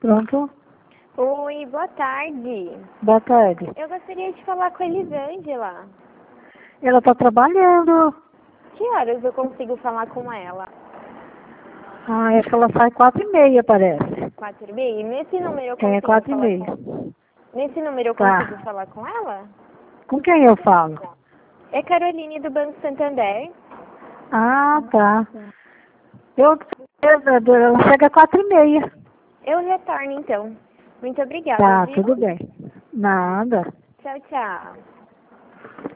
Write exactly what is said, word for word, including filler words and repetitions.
Pronto? Oi, boa tarde. Boa tarde. Eu gostaria de falar com a Elisângela. Ela está trabalhando. Que horas eu consigo falar com ela? Ah, acho que ela sai quatro e meia, parece. Quatro e meia? Nesse número eu consigo É, quatro e falar meia. com... Nesse número eu Tá. consigo falar com ela? Com quem eu falo? É Caroline do Banco Santander. Ah, tá. Eu, ela chega às quatro e meia. Eu retorno então. Muito obrigada, Tá, viu? tudo bem. Nada. Tchau, tchau.